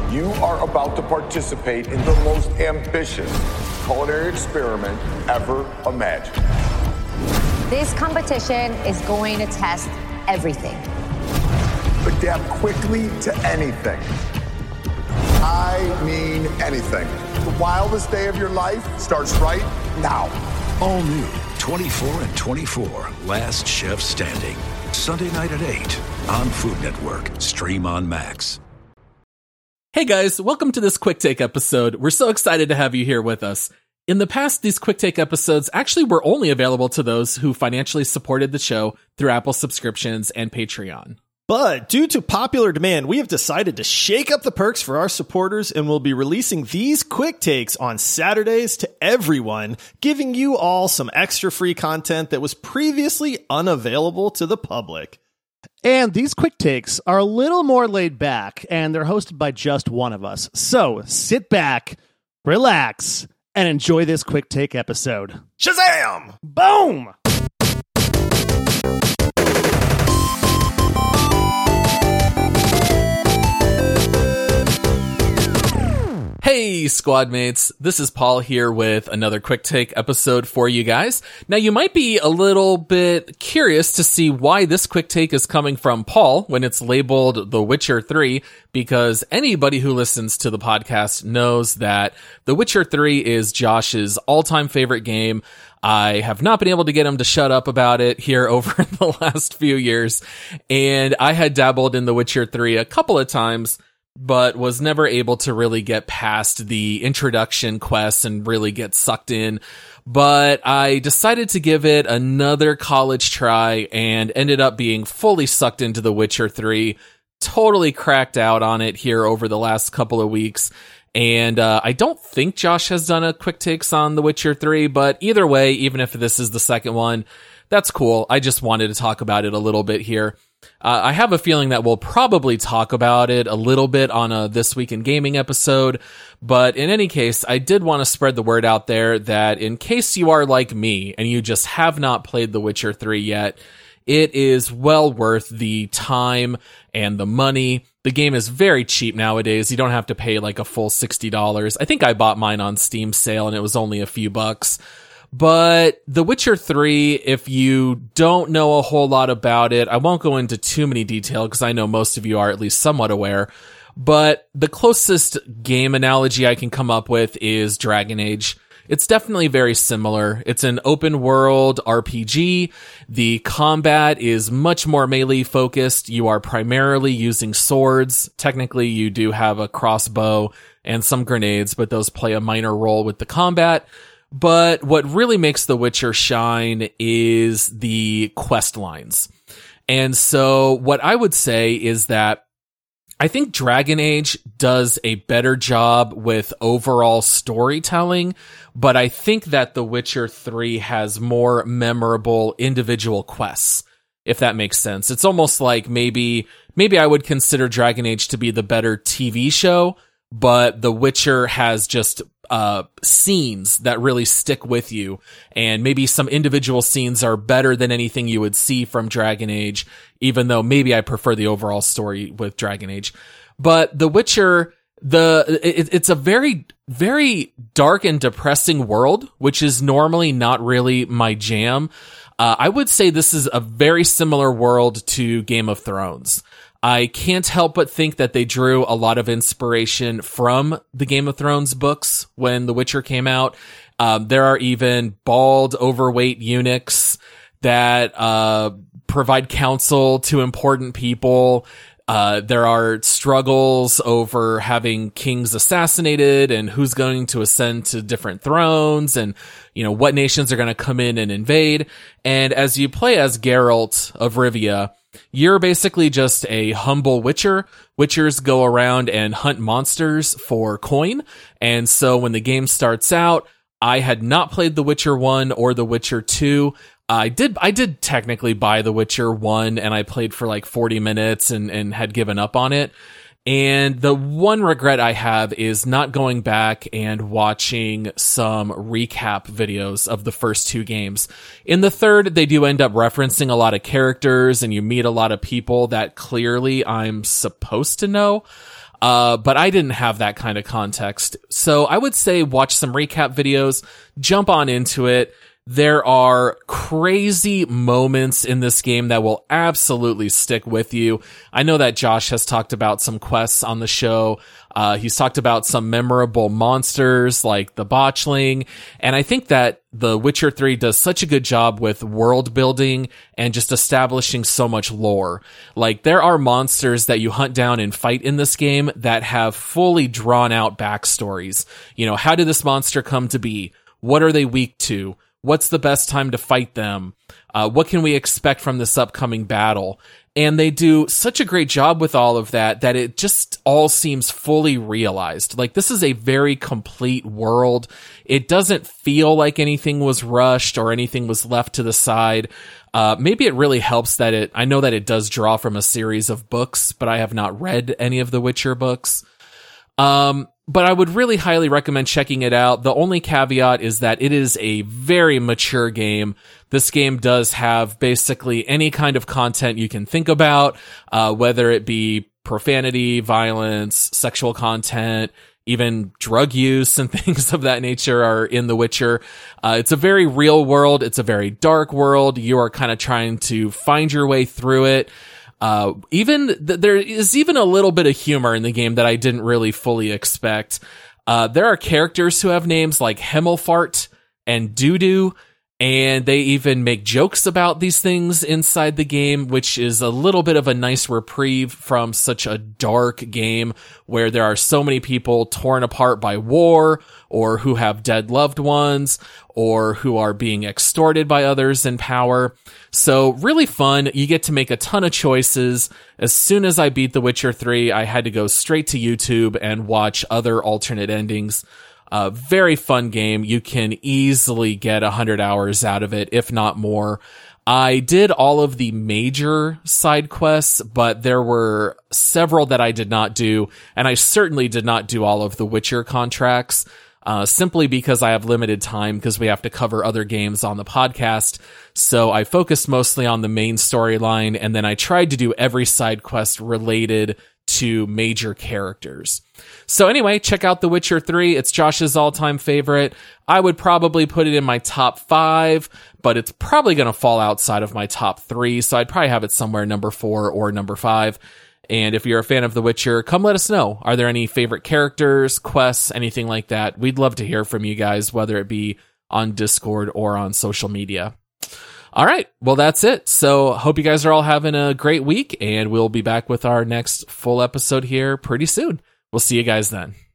You are about to participate in the most ambitious culinary experiment ever imagined. This competition is going to test everything. Adapt quickly to anything. I mean anything. The wildest day of your life starts right now. All new 24 and 24, Last Chef Standing. Sunday night at 8 on Food Network. Stream on Max. Hey guys, welcome to this Quick Take episode. We're so excited to have you here with us. In the past, these Quick Take episodes actually were only available to those who financially supported the show through Apple subscriptions and Patreon. But due to popular demand, we have decided to shake up the perks for our supporters and will be releasing these quick takes on Saturdays to everyone, giving you all some extra free content that was previously unavailable to the public. And these quick takes are a little more laid back, and they're hosted by just one of us. So sit back, relax, and enjoy this quick take episode. Shazam! Boom! Hey, squad mates, this is Paul here with another Quick Take episode for you guys. Now, you might be a little bit curious to see why this Quick Take is coming from Paul when it's labeled The Witcher 3, because anybody who listens to the podcast knows that The Witcher 3 is Josh's all-time favorite game. I have not been able to get him to shut up about it here over the last few years, and I had dabbled in The Witcher 3 a couple of times, but was never able to really get past the introduction quests and really get sucked in. But I decided to give it another college try and ended up being fully sucked into The Witcher 3, totally cracked out on it here over the last couple of weeks. And I don't think Josh has done a quick takes on The Witcher 3, but either way, even if this is the second one, that's cool. I just wanted to talk about it a little bit here. I have a feeling that we'll probably talk about it a little bit on a This Week in Gaming episode, but in any case, I did want to spread the word out there that in case you are like me and you just have not played The Witcher 3 yet, it is well worth the time and the money. The game is very cheap nowadays. You don't have to pay like a full $60. I think I bought mine on Steam sale and it was only a few bucks. But The Witcher 3, if you don't know a whole lot about it, I won't go into too many detail because I know most of you are at least somewhat aware. But the closest game analogy I can come up with is Dragon Age. It's definitely very similar. It's an open world RPG. The combat is much more melee focused. You are primarily using swords. Technically, you do have a crossbow and some grenades, but those play a minor role with the combat. But what really makes The Witcher shine is the quest lines. And so what I would say is that I think Dragon Age does a better job with overall storytelling, but I think that The Witcher 3 has more memorable individual quests, if that makes sense. It's almost like maybe I would consider Dragon Age to be the better TV show, but The Witcher has just scenes that really stick with you, and maybe some individual scenes are better than anything you would see from Dragon Age, even though maybe I prefer the overall story with Dragon Age. But The Witcher, it's a very, very dark and depressing world, which is normally not really my jam. I would say this is a very similar world to Game of Thrones. I can't help but think that they drew a lot of inspiration from the Game of Thrones books when The Witcher came out. There are even bald, overweight eunuchs that provide counsel to important people. There are struggles over having kings assassinated and who's going to ascend to different thrones and, you know, what nations are going to come in and invade. And as you play as Geralt of Rivia, you're basically just a humble witcher. Witchers go around and hunt monsters for coin. And so when the game starts out, I had not played The Witcher 1 or The Witcher 2. I did technically buy The Witcher 1 and I played for like 40 minutes and had given up on it. And the one regret I have is not going back and watching some recap videos of the first two games. In the third, they do end up referencing a lot of characters and you meet a lot of people that clearly I'm supposed to know. But I didn't have that kind of context. So I would say watch some recap videos, jump on into it. There are crazy moments in this game that will absolutely stick with you. I know that Josh has talked about some quests on the show. He's talked about some memorable monsters like the Botchling. And I think that The Witcher 3 does such a good job with world building and just establishing so much lore. Like, there are monsters that you hunt down and fight in this game that have fully drawn out backstories. You know, how did this monster come to be? What are they weak to? What's the best time to fight them? What can we expect from this upcoming battle? And they do such a great job with all of that it just all seems fully realized. Like, this is a very complete world. It doesn't feel like anything was rushed or anything was left to the side. Maybe it really helps that I know that it does draw from a series of books, but I have not read any of the Witcher books. But I would really highly recommend checking it out. The only caveat is that it is a very mature game. This game does have basically any kind of content you can think about, whether it be profanity, violence, sexual content, even drug use and things of that nature are in The Witcher. It's a very real world. It's a very dark world. You are kind of trying to find your way through it. There is even a little bit of humor in the game that I didn't really fully expect. There are characters who have names like Himmelfart and Dudu, and they even make jokes about these things inside the game, which is a little bit of a nice reprieve from such a dark game where there are so many people torn apart by war, or who have dead loved ones, or who are being extorted by others in power. So really fun. You get to make a ton of choices. As soon as I beat The Witcher 3, I had to go straight to YouTube and watch other alternate endings. Very fun game. You can easily get 100 hours out of it, if not more. I did all of the major side quests, but there were several that I did not do, and I certainly did not do all of the Witcher contracts. Simply because I have limited time because we have to cover other games on the podcast. So I focused mostly on the main storyline, and then I tried to do every side quest related to major characters. So anyway, check out The Witcher 3. It's Josh's all-time favorite. I would probably put it in my top 5, but it's probably going to fall outside of my top 3. So I'd probably have it somewhere number 4 or number 5. And if you're a fan of The Witcher, come let us know. Are there any favorite characters, quests, anything like that? We'd love to hear from you guys, whether it be on Discord or on social media. All right. Well, that's it. So hope you guys are all having a great week, and we'll be back with our next full episode here pretty soon. We'll see you guys then.